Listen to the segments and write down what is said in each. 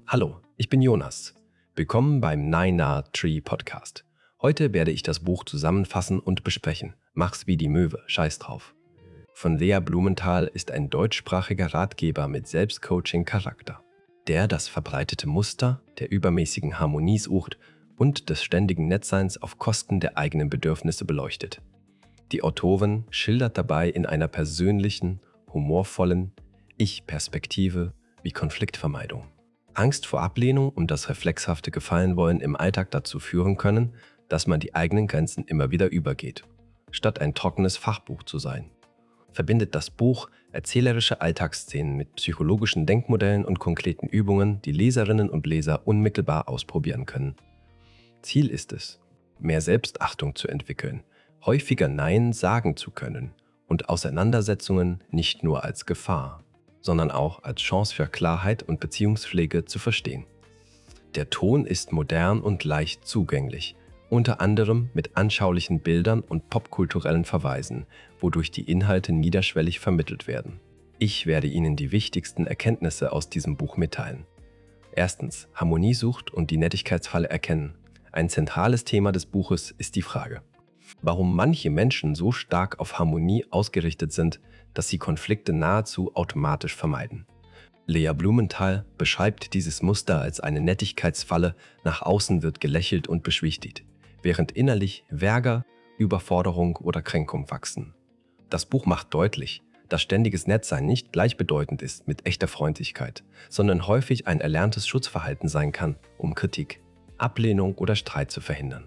Hallo, ich bin Jonas. Willkommen beim Nine Tree Podcast. Heute werde ich das Buch zusammenfassen und besprechen. Mach's wie die Möwe, scheiß drauf. Von Lea Blumenthal ist ein deutschsprachiger Ratgeber mit Selbstcoaching-Charakter, der das verbreitete Muster der übermäßigen Harmonie sucht und des ständigen Nettseins auf Kosten der eigenen Bedürfnisse beleuchtet. Die Autorin schildert dabei in einer persönlichen, humorvollen Ich-Perspektive wie Konfliktvermeidung. Angst vor Ablehnung und das reflexhafte Gefallenwollen im Alltag dazu führen können, dass man die eigenen Grenzen immer wieder übergeht, statt ein trockenes Fachbuch zu sein. Verbindet das Buch erzählerische Alltagsszenen mit psychologischen Denkmodellen und konkreten Übungen, die Leserinnen und Leser unmittelbar ausprobieren können. Ziel ist es, mehr Selbstachtung zu entwickeln, häufiger Nein sagen zu können und Auseinandersetzungen nicht nur als Gefahr, sondern auch als Chance für Klarheit und Beziehungspflege zu verstehen. Der Ton ist modern und leicht zugänglich, unter anderem mit anschaulichen Bildern und popkulturellen Verweisen, wodurch die Inhalte niederschwellig vermittelt werden. Ich werde Ihnen die wichtigsten Erkenntnisse aus diesem Buch mitteilen. Erstens, Harmoniesucht und die Nettigkeitsfalle erkennen. Ein zentrales Thema des Buches ist die Frage, warum manche Menschen so stark auf Harmonie ausgerichtet sind, dass sie Konflikte nahezu automatisch vermeiden. Lea Blumenthal beschreibt dieses Muster als eine Nettigkeitsfalle, nach außen wird gelächelt und beschwichtigt, während innerlich Ärger, Überforderung oder Kränkung wachsen. Das Buch macht deutlich, dass ständiges Nettsein nicht gleichbedeutend ist mit echter Freundlichkeit, sondern häufig ein erlerntes Schutzverhalten sein kann, um Kritik, Ablehnung oder Streit zu verhindern.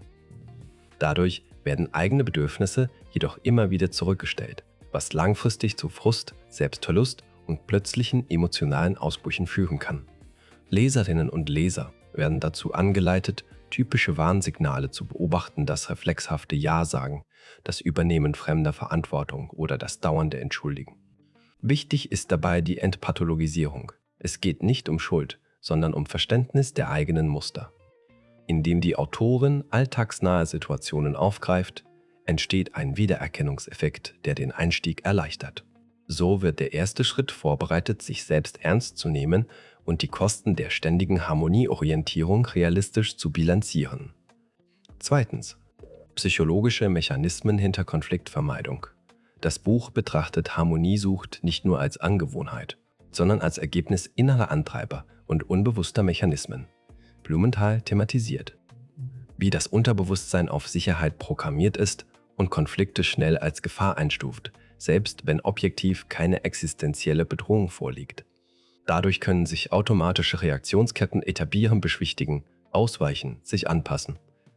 Dadurch werden eigene Bedürfnisse jedoch immer wieder zurückgestellt, was langfristig zu Frust, Selbstverlust und plötzlichen emotionalen Ausbrüchen führen kann. Leserinnen und Leser werden dazu angeleitet, typische Warnsignale zu beobachten, das reflexhafte Ja-Sagen, das Übernehmen fremder Verantwortung oder das dauernde Entschuldigen. Wichtig ist dabei die Entpathologisierung. Es geht nicht um Schuld, sondern um Verständnis der eigenen Muster. Indem die Autorin alltagsnahe Situationen aufgreift, entsteht ein Wiedererkennungseffekt, der den Einstieg erleichtert. So wird der erste Schritt vorbereitet, sich selbst ernst zu nehmen und die Kosten der ständigen Harmonieorientierung realistisch zu bilanzieren. Zweitens, psychologische Mechanismen hinter Konfliktvermeidung. Das Buch betrachtet Harmoniesucht nicht nur als Angewohnheit, sondern als Ergebnis innerer Antreiber und unbewusster Mechanismen. Blumenthal thematisiert, wie das Unterbewusstsein auf Sicherheit programmiert ist und Konflikte schnell als Gefahr einstuft, selbst wenn objektiv keine existenzielle Bedrohung vorliegt. Dadurch können sich automatische Reaktionsketten etablieren, beschwichtigen, ausweichen, sich anpassen.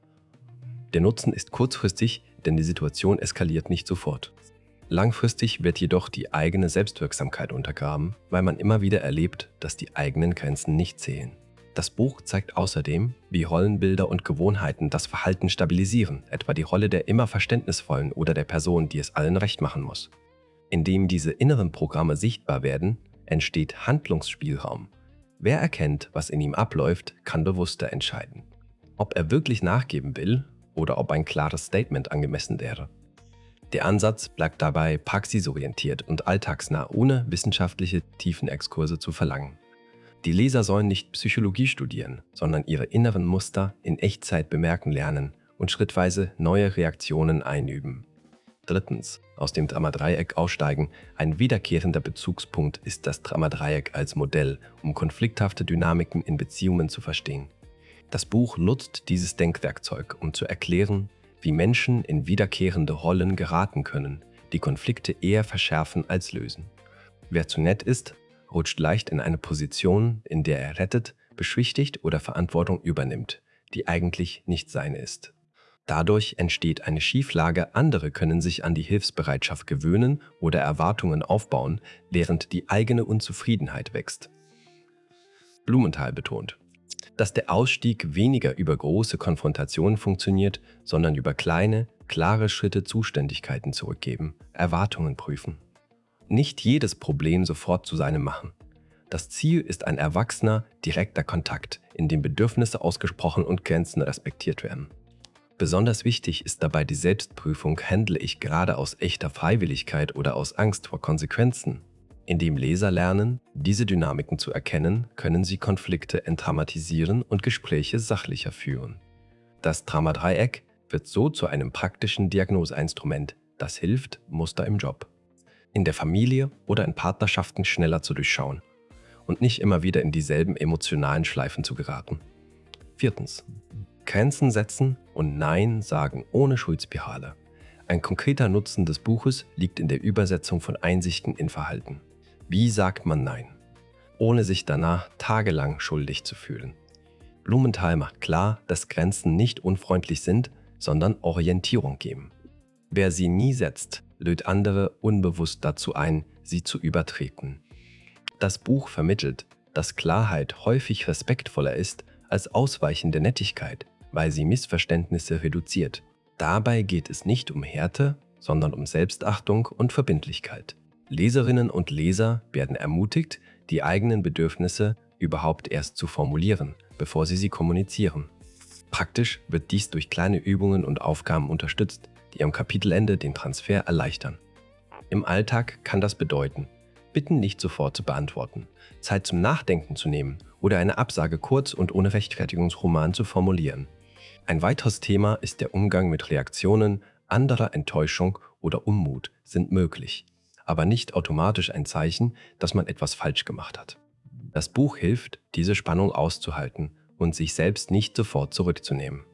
Der Nutzen ist kurzfristig, denn die Situation eskaliert nicht sofort. Langfristig wird jedoch die eigene Selbstwirksamkeit untergraben, weil man immer wieder erlebt, dass die eigenen Grenzen nicht zählen. Das Buch zeigt außerdem, wie Rollenbilder und Gewohnheiten das Verhalten stabilisieren, etwa die Rolle der immer Verständnisvollen oder der Person, die es allen recht machen muss. Indem diese inneren Programme sichtbar werden, entsteht Handlungsspielraum. Wer erkennt, was in ihm abläuft, kann bewusster entscheiden. Ob er wirklich nachgeben will oder ob ein klares Statement angemessen wäre. Der Ansatz bleibt dabei praxisorientiert und alltagsnah, ohne wissenschaftliche Tiefenexkurse zu verlangen. Die Leser sollen nicht Psychologie studieren, sondern ihre inneren Muster in Echtzeit bemerken lernen und schrittweise neue Reaktionen einüben. Drittens, aus dem Dramadreieck aussteigen. Ein wiederkehrender Bezugspunkt ist das Dramadreieck als Modell, um konflikthafte Dynamiken in Beziehungen zu verstehen. Das Buch nutzt dieses Denkwerkzeug, um zu erklären, wie Menschen in wiederkehrende Rollen geraten können, die Konflikte eher verschärfen als lösen. Wer zu nett ist, rutscht leicht in eine Position, in der er rettet, beschwichtigt oder Verantwortung übernimmt, die eigentlich nicht seine ist. Dadurch entsteht eine Schieflage, andere können sich an die Hilfsbereitschaft gewöhnen oder Erwartungen aufbauen, während die eigene Unzufriedenheit wächst. Blumenthal betont, dass der Ausstieg weniger über große Konfrontationen funktioniert, sondern über kleine, klare Schritte Zuständigkeiten zurückgeben, Erwartungen prüfen. Nicht jedes Problem sofort zu seinem machen. Das Ziel ist ein erwachsener, direkter Kontakt, in dem Bedürfnisse ausgesprochen und Grenzen respektiert werden. Besonders wichtig ist dabei die Selbstprüfung, handle ich gerade aus echter Freiwilligkeit oder aus Angst vor Konsequenzen. Indem Leser lernen, diese Dynamiken zu erkennen, können sie Konflikte entdramatisieren und Gespräche sachlicher führen. Das Dramadreieck wird so zu einem praktischen Diagnoseinstrument, das hilft, Muster im Job, in der Familie oder in Partnerschaften schneller zu durchschauen und nicht immer wieder in dieselben emotionalen Schleifen zu geraten. 4. Grenzen setzen und Nein sagen ohne Schuldspirale. Ein konkreter Nutzen des Buches liegt in der Übersetzung von Einsichten in Verhalten. Wie sagt man Nein, ohne sich danach tagelang schuldig zu fühlen? Blumenthal macht klar, dass Grenzen nicht unfreundlich sind, sondern Orientierung geben. Wer sie nie setzt, lädt andere unbewusst dazu ein, sie zu übertreten. Das Buch vermittelt, dass Klarheit häufig respektvoller ist als ausweichende Nettigkeit, weil sie Missverständnisse reduziert. Dabei geht es nicht um Härte, sondern um Selbstachtung und Verbindlichkeit. Leserinnen und Leser werden ermutigt, die eigenen Bedürfnisse überhaupt erst zu formulieren, bevor sie kommunizieren. Praktisch wird dies durch kleine Übungen und Aufgaben unterstützt, die am Kapitelende den Transfer erleichtern. Im Alltag kann das bedeuten, Bitten nicht sofort zu beantworten, Zeit zum Nachdenken zu nehmen oder eine Absage kurz und ohne Rechtfertigungsroman zu formulieren. Ein weiteres Thema ist der Umgang mit Reaktionen anderer. Enttäuschung oder Unmut sind möglich, aber nicht automatisch ein Zeichen, dass man etwas falsch gemacht hat. Das Buch hilft, diese Spannung auszuhalten und sich selbst nicht sofort zurückzunehmen.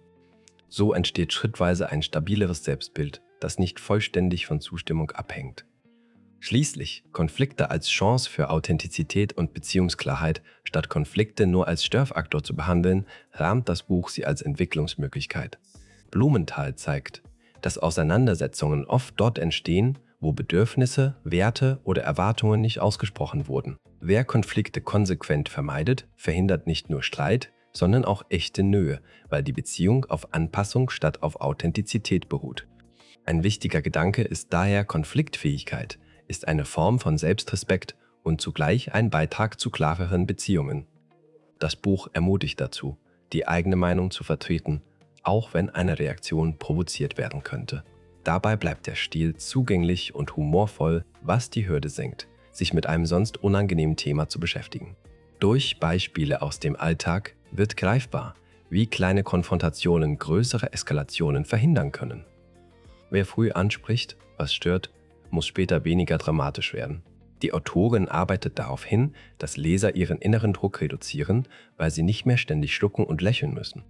So entsteht schrittweise ein stabileres Selbstbild, das nicht vollständig von Zustimmung abhängt. Schließlich, Konflikte als Chance für Authentizität und Beziehungsklarheit statt Konflikte nur als Störfaktor zu behandeln, rahmt das Buch sie als Entwicklungsmöglichkeit. Blumenthal zeigt, dass Auseinandersetzungen oft dort entstehen, wo Bedürfnisse, Werte oder Erwartungen nicht ausgesprochen wurden. Wer Konflikte konsequent vermeidet, verhindert nicht nur Streit, sondern auch echte Nähe, weil die Beziehung auf Anpassung statt auf Authentizität beruht. Ein wichtiger Gedanke ist daher, Konfliktfähigkeit ist eine Form von Selbstrespekt und zugleich ein Beitrag zu klareren Beziehungen. Das Buch ermutigt dazu, die eigene Meinung zu vertreten, auch wenn eine Reaktion provoziert werden könnte. Dabei bleibt der Stil zugänglich und humorvoll, was die Hürde senkt, sich mit einem sonst unangenehmen Thema zu beschäftigen. Durch Beispiele aus dem Alltag wird greifbar, wie kleine Konfrontationen größere Eskalationen verhindern können. Wer früh anspricht, was stört, muss später weniger dramatisch werden. Die Autorin arbeitet darauf hin, dass Leser ihren inneren Druck reduzieren, weil sie nicht mehr ständig schlucken und lächeln müssen.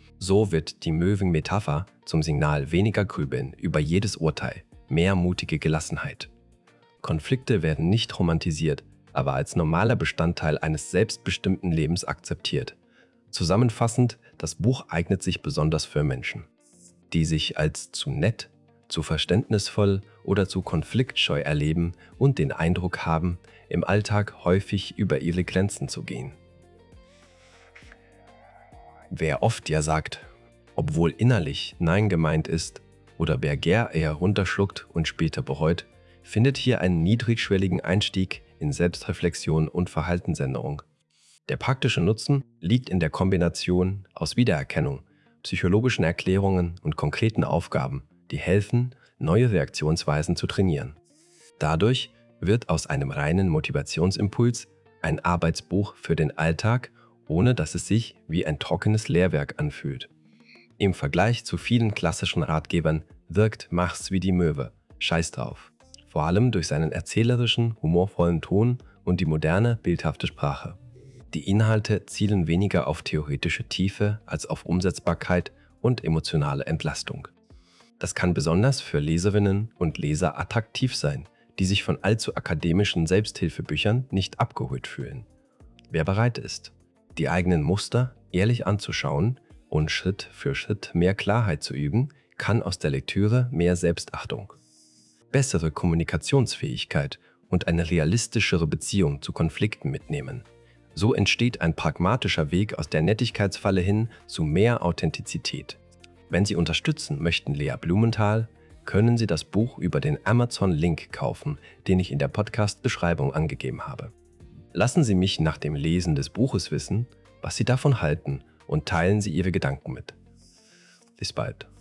So wird die Möwen-Metapher zum Signal weniger grübeln über jedes Urteil, mehr mutige Gelassenheit. Konflikte werden nicht romantisiert, aber als normaler Bestandteil eines selbstbestimmten Lebens akzeptiert. Zusammenfassend, das Buch eignet sich besonders für Menschen, die sich als zu nett, zu verständnisvoll oder zu konfliktscheu erleben und den Eindruck haben, im Alltag häufig über ihre Grenzen zu gehen. Wer oft Ja sagt, obwohl innerlich Nein gemeint ist, oder wer gern eher runterschluckt und später bereut, findet hier einen niedrigschwelligen Einstieg in Selbstreflexion und Verhaltensänderung. Der praktische Nutzen liegt in der Kombination aus Wiedererkennung, psychologischen Erklärungen und konkreten Aufgaben, die helfen, neue Reaktionsweisen zu trainieren. Dadurch wird aus einem reinen Motivationsimpuls ein Arbeitsbuch für den Alltag, ohne dass es sich wie ein trockenes Lehrwerk anfühlt. Im Vergleich zu vielen klassischen Ratgebern wirkt Mach's wie die Möwe, scheiß drauf. Vor allem durch seinen erzählerischen, humorvollen Ton und die moderne, bildhafte Sprache. Die Inhalte zielen weniger auf theoretische Tiefe als auf Umsetzbarkeit und emotionale Entlastung. Das kann besonders für Leserinnen und Leser attraktiv sein, die sich von allzu akademischen Selbsthilfebüchern nicht abgeholt fühlen. Wer bereit ist, die eigenen Muster ehrlich anzuschauen und Schritt für Schritt mehr Klarheit zu üben, kann aus der Lektüre mehr Selbstachtung, bessere Kommunikationsfähigkeit und eine realistischere Beziehung zu Konflikten mitnehmen. So entsteht ein pragmatischer Weg aus der Nettigkeitsfalle hin zu mehr Authentizität. Wenn Sie unterstützen möchten Lea Blumenthal, können Sie das Buch über den Amazon-Link kaufen, den ich in der Podcast-Beschreibung angegeben habe. Lassen Sie mich nach dem Lesen des Buches wissen, was Sie davon halten und teilen Sie Ihre Gedanken mit. Bis bald.